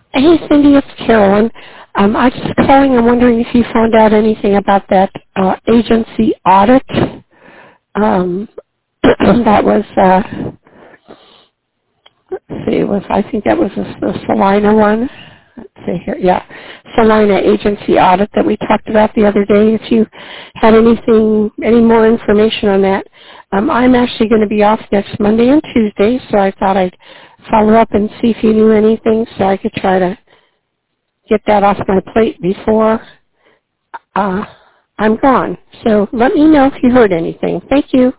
Hey, Cindy, it's Carolyn. I was just calling. I'm wondering if you found out anything about that agency audit. That was, let's see, I think that was the Salina one. Let's see here, yeah, Salina agency audit that we talked about the other day. If you had any more information on that. I'm actually going to be off next Monday and Tuesday, so I thought I'd follow up and see if you knew anything so I could try to get that off my plate before I'm gone. So let me know if you heard anything. Thank you.